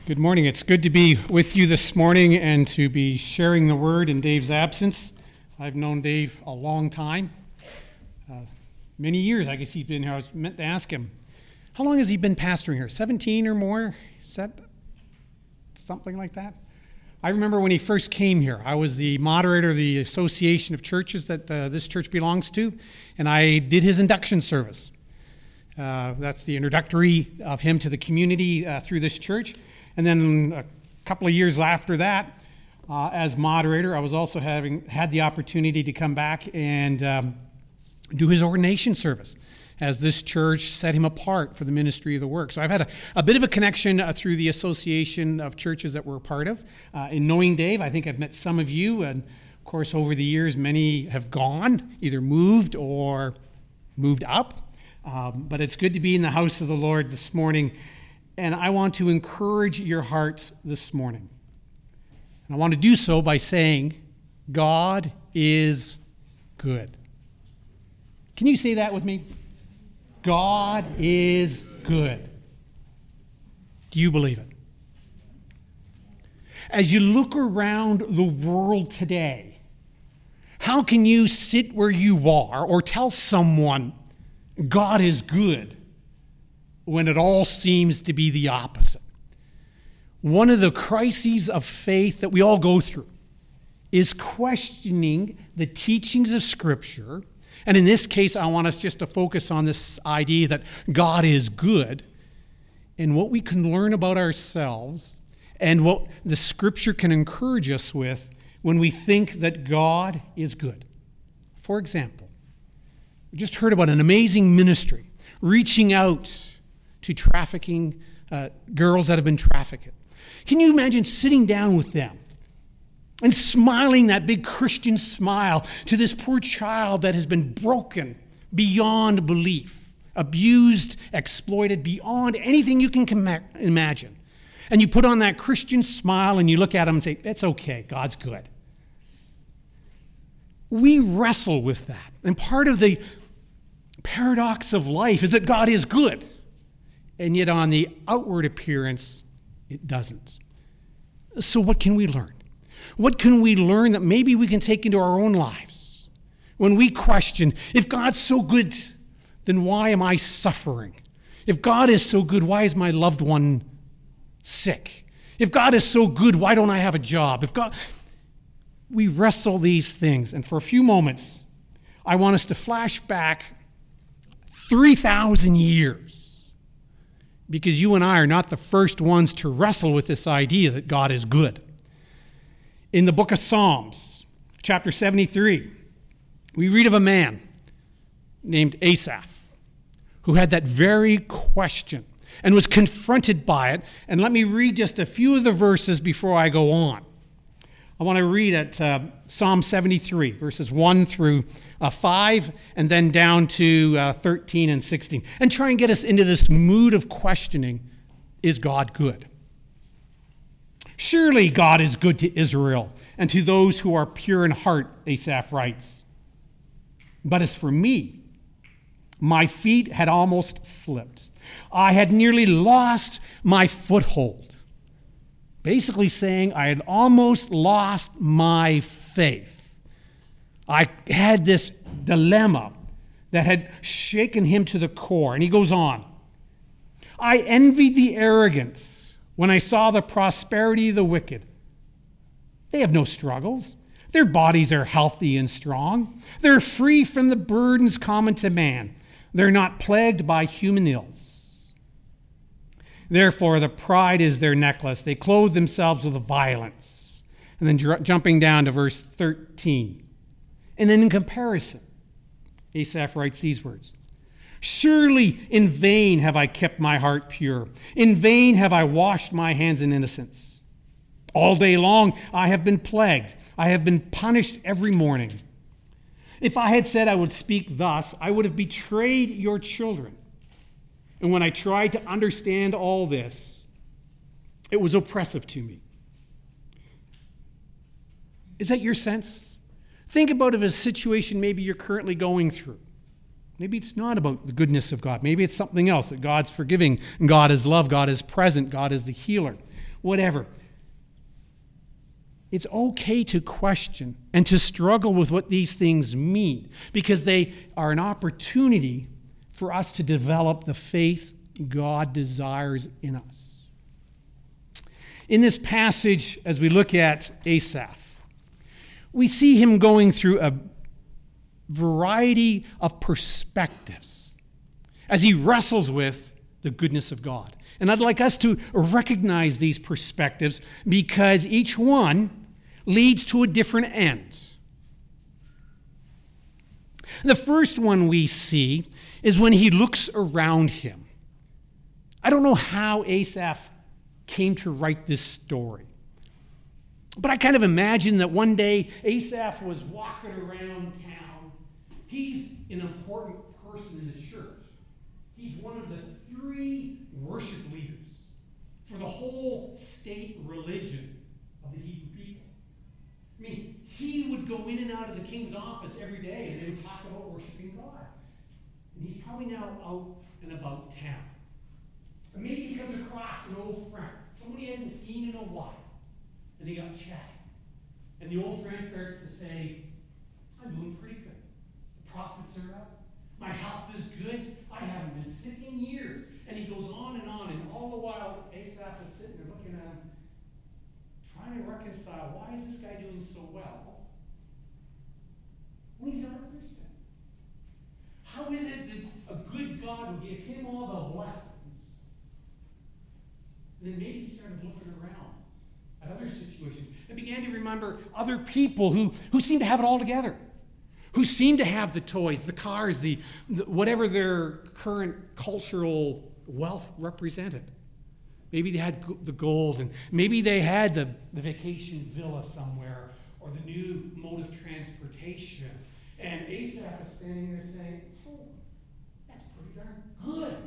Good morning. It's good to be with you this morning and to be sharing the word in Dave's absence. I've known Dave a long time, many years. I guess he's been here. I was meant to ask him, how long has he been pastoring here? 17 or more? Something like that? I remember when he first came here. I was the moderator of the association of churches that this church belongs to, and I did his induction service. That's the introductory of him to the community through this church. And then a couple of years after that, as moderator, I was also had the opportunity to come back and do his ordination service as this church set him apart for the ministry of the work. So I've had a bit of a connection through the association of churches that we're a part of. In knowing Dave, I think I've met some of you, and of course over the years many have gone, either moved or moved up. But it's good to be in the house of the Lord this morning. And I want to encourage your hearts this morning. And I want to do so by saying, God is good. Can you say that with me? God is good. Do you believe it? As you look around the world today, how can you sit where you are or tell someone God is good when it all seems to be the opposite? One of the crises of faith that we all go through is questioning the teachings of Scripture. And in this case, I want us just to focus on this idea that God is good and what we can learn about ourselves and what the Scripture can encourage us with when we think that God is good. For example, we just heard about an amazing ministry reaching out to trafficking girls that have been trafficked. Can you imagine sitting down with them and smiling that big Christian smile to this poor child that has been broken beyond belief, abused, exploited beyond anything you can imagine? And you put on that Christian smile and you look at them and say, it's okay, God's good. We wrestle with that. And part of the paradox of life is that God is good. And yet on the outward appearance, it doesn't. So what can we learn? What can we learn that maybe we can take into our own lives? When we question, if God's so good, then why am I suffering? If God is so good, why is my loved one sick? If God is so good, why don't I have a job? We wrestle these things. And for a few moments, I want us to flash back 3,000 years. Because you and I are not the first ones to wrestle with this idea that God is good. In the book of Psalms, chapter 73, we read of a man named Asaph who had that very question and was confronted by it. And let me read just a few of the verses before I go on. I want to read at Psalm 73, verses 1 through 5, and then down to 13 and 16, and try and get us into this mood of questioning, is God good? Surely God is good to Israel and to those who are pure in heart, Asaph writes. But as for me, my feet had almost slipped. I had nearly lost my foothold. Basically saying I had almost lost my faith. I had this dilemma that had shaken him to the core. And he goes on. I envied the arrogant when I saw the prosperity of the wicked. They have no struggles. Their bodies are healthy and strong. They're free from the burdens common to man. They're not plagued by human ills. Therefore, the pride is their necklace. They clothe themselves with violence. And then jumping down to verse 13. And then in comparison, Asaph writes these words. Surely in vain have I kept my heart pure. In vain have I washed my hands in innocence. All day long I have been plagued. I have been punished every morning. If I had said I would speak thus, I would have betrayed your children. And when I tried to understand all this, it was oppressive to me. Is that your sense? Think about a situation maybe you're currently going through. Maybe it's not about the goodness of God. Maybe it's something else, that God's forgiving, and God is love, God is present, God is the healer. whatever. It's okay to question and to struggle with what these things mean, because they are an opportunity for us to develop the faith God desires in us. In this passage, as we look at Asaph, we see him going through a variety of perspectives as he wrestles with the goodness of God. And I'd like us to recognize these perspectives because each one leads to a different end. The first one we see is when he looks around him. I don't know how Asaph came to write this story, but I kind of imagine that one day Asaph was walking around town. He's an important person in the church. He's one of the 3 worship leaders for the whole state religion of the Hebrew people. I mean, he would go in and out of the king's office every day, and they would talk about worshiping God. And he's probably now out and about town. And maybe he comes across an old friend, somebody he hadn't seen in a while, and they got chatting. And the old friend starts to say, I'm doing pretty good. The profits are up. My health is good. I haven't been sick in years. And he goes on, and all the while, Asaph is sitting there looking at him, trying to reconcile, why is this guy doing so well when he's not a Christian? How is it that a good God would give him all the blessings? And then maybe he started looking around at other situations and began to remember other people who seemed to have it all together, who seemed to have the toys, the cars, the whatever their current cultural wealth represented. Maybe they had the gold, and maybe they had the vacation villa somewhere, or the new mode of transportation. And Asaph is standing there saying, oh, that's pretty darn good.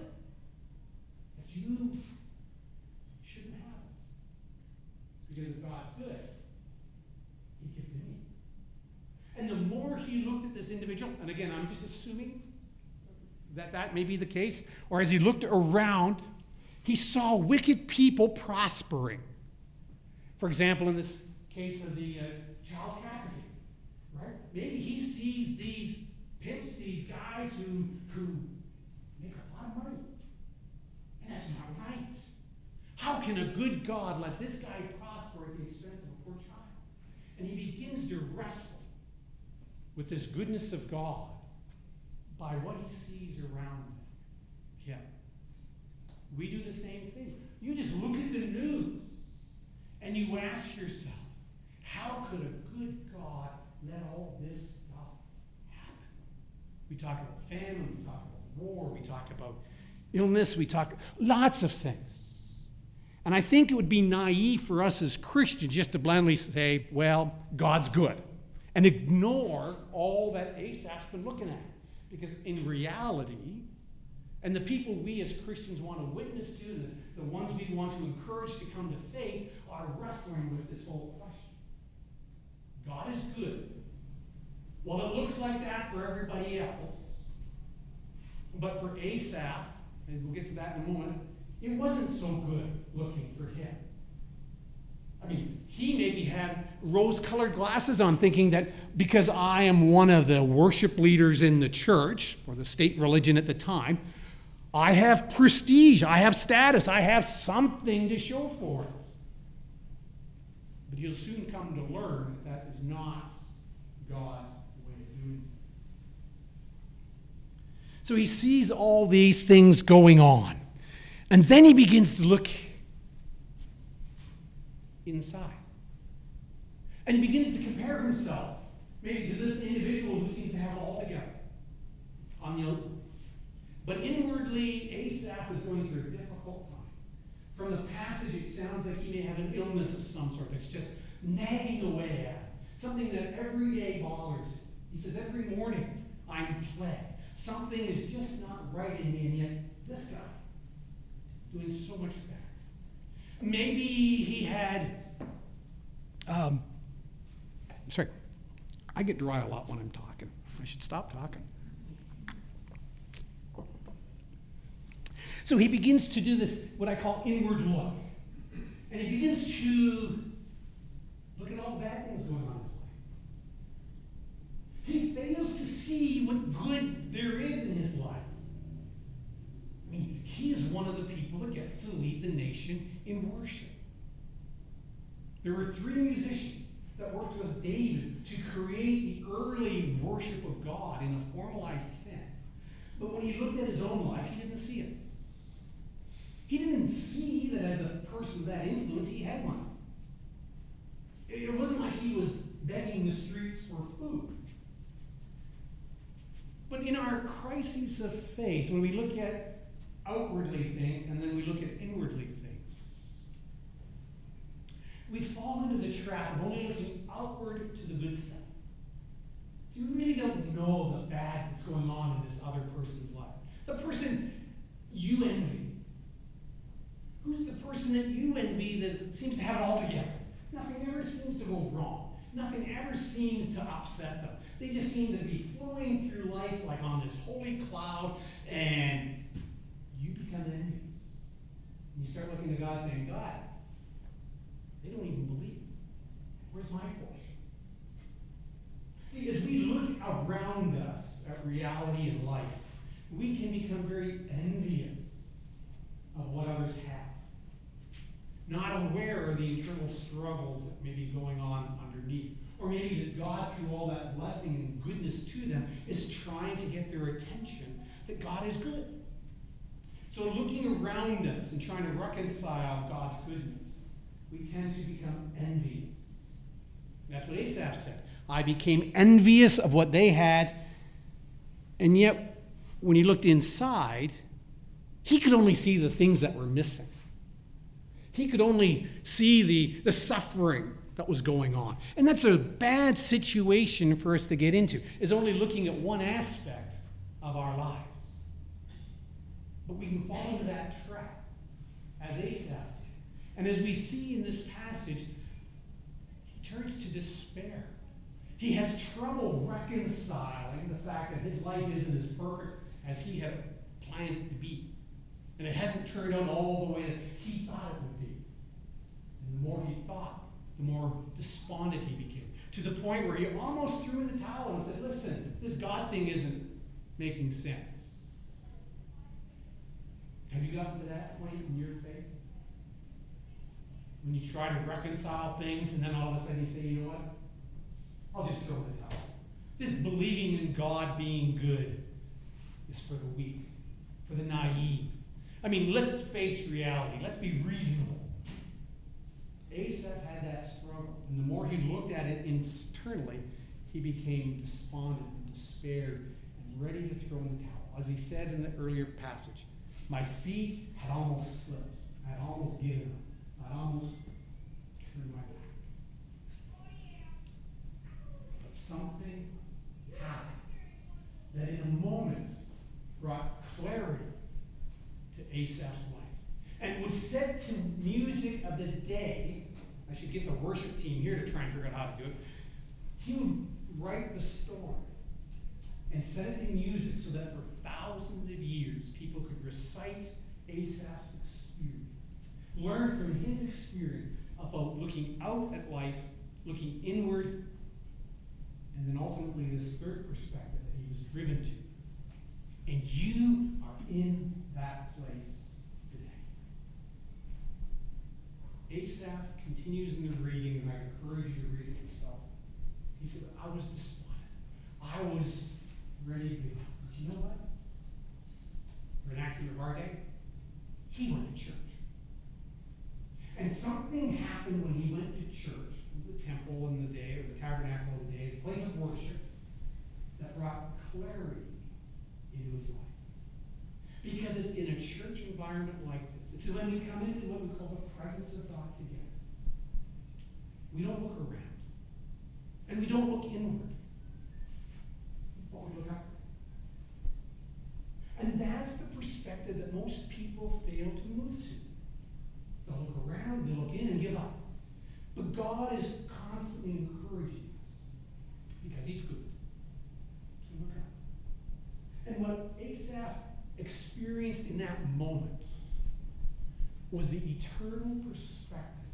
But you shouldn't have it. Because if God's good, he'd give to me. And the more he looked at this individual, and again, I'm just assuming that may be the case, or as he looked around, he saw wicked people prospering. For example, in this case of the child trafficking, right? Maybe he sees these pimps, these guys who make a lot of money. And that's not right. How can a good God let this guy prosper at the expense of a poor child? And he begins to wrestle with this goodness of God by what he sees around him. We do the same thing. You just look at the news and you ask yourself, how could a good God let all this stuff happen? We talk about famine, we talk about war, we talk about illness, we talk lots of things. And I think it would be naive for us as Christians just to blindly say, well, God's good, and ignore all that Asaph's been looking at. Because in reality, and the people we as Christians want to witness to, the ones we want to encourage to come to faith, are wrestling with this whole question. God is good. Well, it looks like that for everybody else. But for Asaph, and we'll get to that in a moment, it wasn't so good looking for him. I mean, he maybe had rose-colored glasses on, thinking that because I am one of the worship leaders in the church, or the state religion at the time, I have prestige, I have status, I have something to show for it. But you'll soon come to learn that is not God's way of doing things. So he sees all these things going on. And then he begins to look inside. And he begins to compare himself maybe to this individual who seems to have it all together on the outward. But inwardly, Asaph is going through a difficult time. From the passage, it sounds like he may have an illness of some sort that's just nagging away at him. Something that every day bothers him. He says, every morning I'm plagued. Something is just not right in me, and yet this guy doing so much better. Maybe he had, sorry, I get dry a lot when I'm talking. I should stop talking. So he begins to do this, what I call inward look. And he begins to look at all the bad things going on in his life. He fails to see what good there is in his life. I mean, he is one of the people that gets to lead the nation in worship. There were 3 musicians that worked with David to create the early worship of God in a formalized sense. But when he looked at his own life, he didn't see it. He didn't see that as a person of that influence, he had one. It wasn't like he was begging the streets for food. But in our crises of faith, when we look at outwardly things and then we look at inwardly things, we fall into the trap of only looking outward to the good stuff. See, we really don't know the bad that's going on in this other person's life. The person you envy. Who's the person that you envy that seems to have it all together? Nothing ever seems to go wrong. Nothing ever seems to upset them. They just seem to be flowing through life like on this holy cloud, and you become envious. And you start looking to God saying, God, they don't even believe. Where's my portion? See, as we look around us at reality in life, we can become very envious of what others have. Not aware of the internal struggles that may be going on underneath. Or maybe that God, through all that blessing and goodness to them, is trying to get their attention that God is good. So looking around us and trying to reconcile God's goodness, we tend to become envious. That's what Asaph said. I became envious of what they had, and yet when he looked inside, he could only see the things that were missing. He could only see the suffering that was going on. And that's a bad situation for us to get into, is only looking at one aspect of our lives. But we can fall into that trap, as Asaph did. And as we see in this passage, he turns to despair. He has trouble reconciling the fact that his life isn't as perfect as he had planned it to be. And it hasn't turned out all the way that he thought it would be. And the more he thought, the more despondent he became. To the point where he almost threw in the towel and said, listen, this God thing isn't making sense. Have you gotten to that point in your faith? When you try to reconcile things and then all of a sudden you say, you know what? I'll just throw in the towel. This believing in God being good is for the weak, for the naive. I mean, let's face reality. Let's be reasonable. Asaph had that struggle. And the more he looked at it internally, he became despondent and despaired and ready to throw in the towel. As he said in the earlier passage, my feet had almost slipped. I had almost given up. I almost turned my back. But something happened that in a moment brought clarity to Asaph's life. And would set to music of the day. I should get the worship team here to try and figure out how to do it. He would write the story and set it to music so that for thousands of years people could recite Asaph's experience. Learn from his experience about looking out at life, looking inward, and then ultimately this third perspective that he was driven to. And you are in that place today. Asaph continues in the reading, and I encourage you to read it yourself. He said, I was despondent. I was ready to give up. But you know what? For an actor of our day, he went to church. And something happened when he went to church. It was the temple in the day, or the tabernacle in the day, the place of worship, that brought clarity into his life. Because it's in a church environment like this. It's when we come into what we call the presence of God together. We don't look around. And we don't look inward. But we look outward. And that's the perspective that most people fail to move to. They'll look around, they'll look in and give up. But God is constantly encouraging us, because he's good, to look up. And what Asaph experienced in that moment was the eternal perspective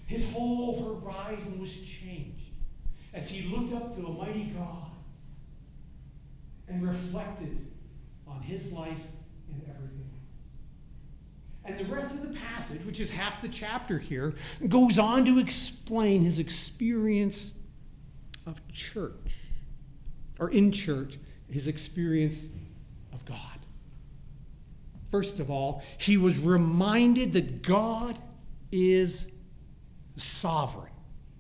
His whole horizon was changed as he looked up to a mighty God and reflected on his life and everything else. And the rest of the passage, which is half the chapter here, goes on to explain his experience of church, or in church, his experience of God. First of all, he was reminded that God is sovereign.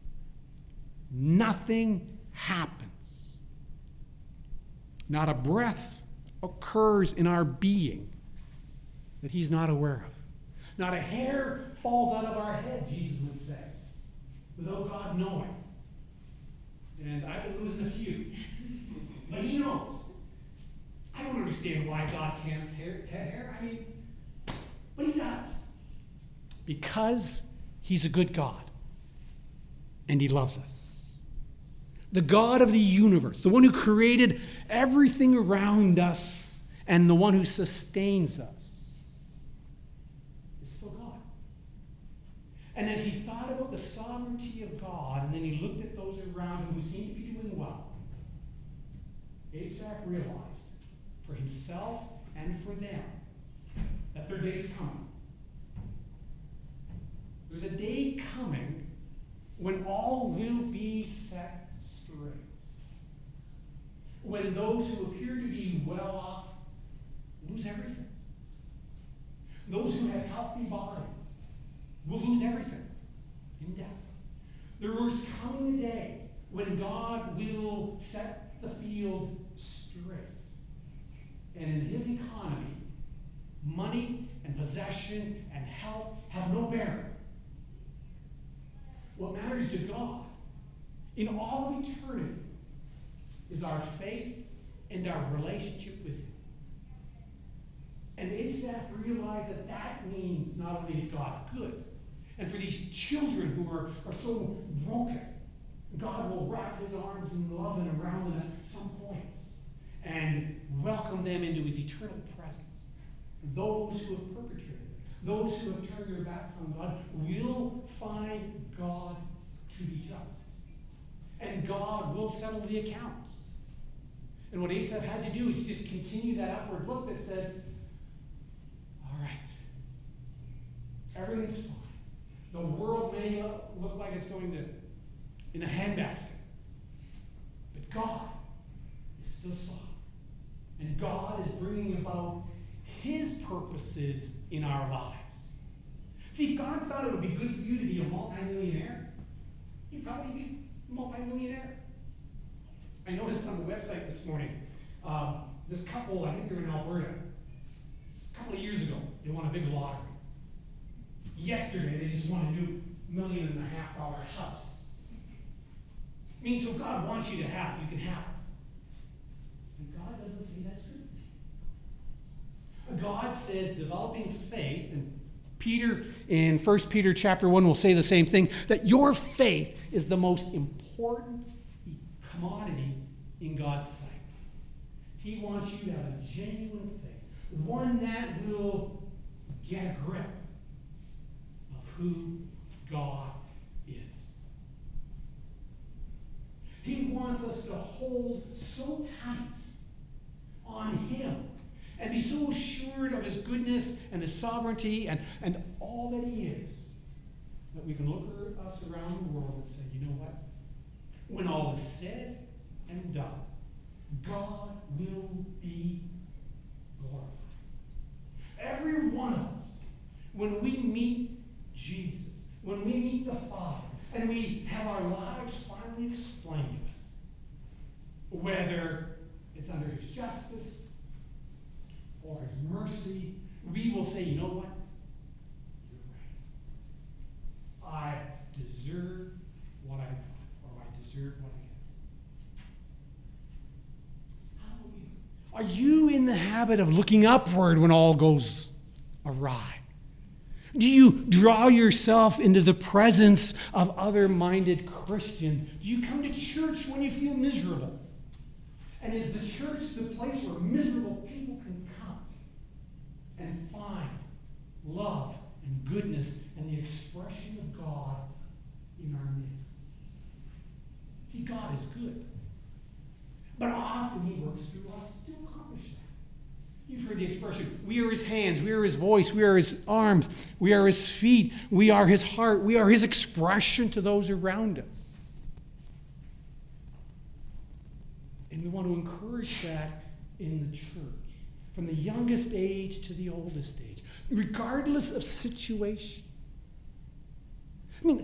Nothing happens. Not a breath occurs in our being that he's not aware of. Not a hair falls out of our head, Jesus would say, without God knowing. And I've been losing a few. But he knows. I don't understand why God can't have hair. But he does. Because he's a good God. And he loves us. The God of the universe, the one who created everything around us, and the one who sustains us, is still God. And as he thought about the sovereignty of God, and then he looked at those around him who seemed to be doing well, Asaph realized for himself and for them that their day is coming. There's a day coming when all will be set straight. When those who appear to be well off lose everything. Those who have healthy bodies will lose everything in death. There is coming a day when God will set the field straight. And in his economy, money and possessions and health have no bearing. What matters to God in all of eternity is our faith and our relationship with him. And Asaph realized that that means not only is God good, and for these children who are so broken, God will wrap his arms in love and around them at some point and welcome them into his eternal presence. Those who have perpetrated, those who have turned their backs on God, will find God to be just. And God will settle the account. And what Asaph had to do is just continue that upward look that says, all right, everything's fine. The world may look like it's going to in a handbasket. But God is still sovereign. And God is bringing about his purposes in our lives. See, if God thought it would be good for you to be a multimillionaire, you'd probably be a multimillionaire. I noticed on the website this morning, this couple, I think they're in Alberta, a couple of years ago, they won a big lottery. Yesterday, they just won a new $1.5 million house. It means so if God wants you to have it, you can have it. And God doesn't say that's good for you. God says developing faith, and Peter in 1 Peter chapter 1 will say the same thing, that your faith is the most important commodity in God's sight. He wants you to have a genuine faith, one that will get a grip of who God is. He wants us to hold so tight on him and be so assured of his goodness and his sovereignty and all that he is, that we can look at us around the world and say, you know what? When all is said and done, God will be glorified. Every one of us, when we meet Jesus, when we meet the Father, and we have our lives finally explained to us, whether it's under his justice or his mercy, we will say, you know what? You're right. I deserve what I got, or I deserve what I get. How about you? Are you in the habit of looking upward when all goes awry? Do you draw yourself into the presence of other-minded Christians? Do you come to church when you feel miserable? And is the church the place where miserable people can come and find love and goodness and the expression of God God is good. But often he works through us to accomplish that. You've heard the expression, we are his hands, we are his voice, we are his arms, we are his feet, we are his heart, we are his expression to those around us. And we want to encourage that in the church, from the youngest age to the oldest age, regardless of situation. I mean,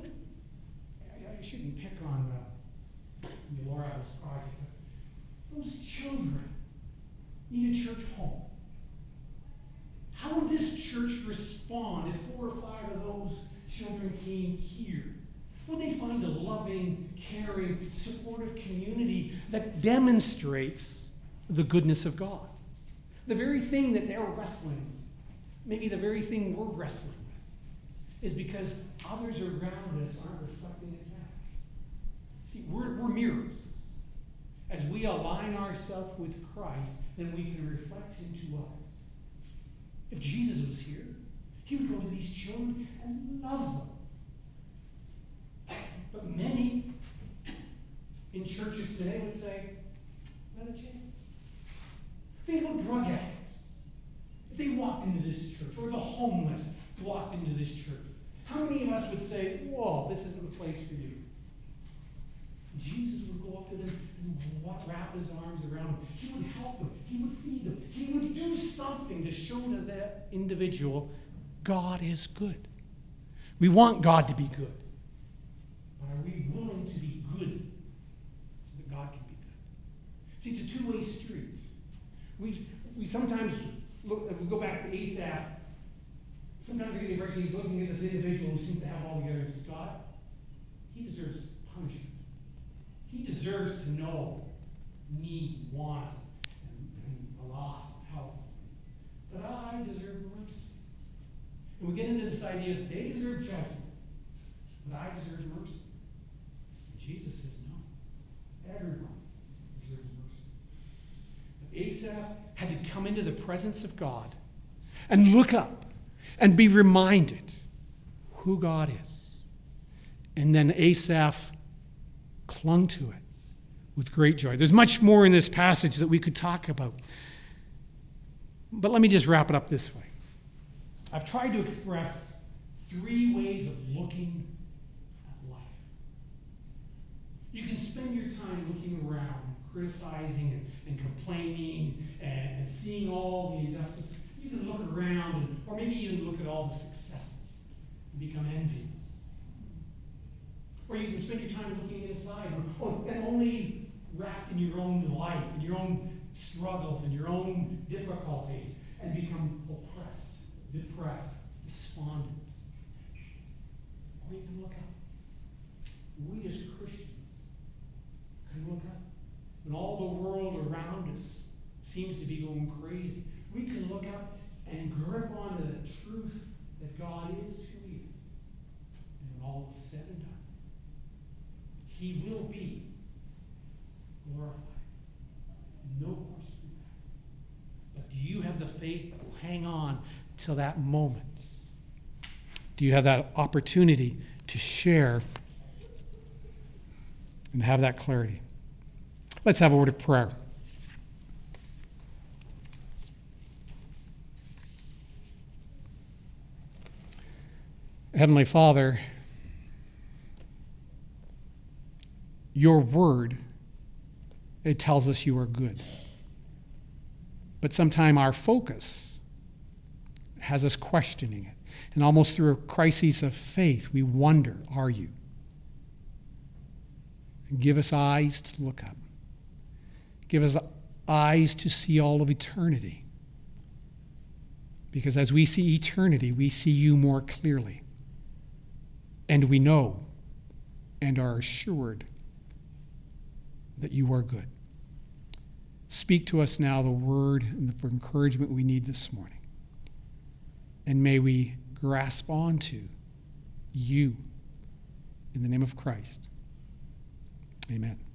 I shouldn't pick on the Laura House Project, but those children need a church home. How would this church respond if 4 or 5 of those children came here? Would they find a loving, caring, supportive community that demonstrates the goodness of God? The very thing that they're wrestling with, maybe the very thing we're wrestling with, is because others around us aren't reflecting it back. See, we're mirrors. As we align ourselves with Christ, then we can reflect him to others. If Jesus was here, he would go to these children and love them. But many in churches today would say, not a chance. Think about drug addicts. If they walked into this church, or the homeless walked into this church, how many of us would say, whoa, this isn't the place for you? Jesus would go up to them and wrap his arms around them. He would help them. He would feed them. He would do something to show to that individual, God is good. We want God to be good. But are we willing to be good so that God can be good? See, it's a two-way street. We sometimes look, if we go back to Asaph, sometimes I get the impression he's looking at this individual who seems to have it all together and says, God, he deserves punishment. He deserves to know need, want, and a loss of health. But I deserve mercy. And we get into this idea that they deserve judgment, but I deserve mercy. And Jesus says, no. Everyone deserves mercy. But Asaph had to come into the presence of God and look up and be reminded who God is. And then Asaph clung to it with great joy. There's much more in this passage that we could talk about. But let me just wrap it up this way. I've tried to express 3 ways of looking at life. You can spend your time looking around, criticizing and complaining and seeing all the injustice. You can look around, or maybe even look at all the successes and become envious. Or you can spend your time looking inside and only wrapped in your own life, in your own struggles, and your own difficulties, and become oppressed, depressed, despondent. Or you can look up. We as Christians can look up. When all the world around us seems to be going crazy, we can look up and grip onto the truth that God is who he is. And when all is said and done, he will be glorified. No question asked. But do you have the faith that will hang on till that moment? Do you have that opportunity to share and have that clarity? Let's have a word of prayer. Heavenly Father, your word, it tells us you are good. But sometimes our focus has us questioning it. And almost through a crisis of faith, we wonder, are you? Give us eyes to look up. Give us eyes to see all of eternity. Because as we see eternity, we see you more clearly. And we know and are assured that you are good. Speak to us now the word and the encouragement we need this morning. And may we grasp onto you in the name of Christ. Amen.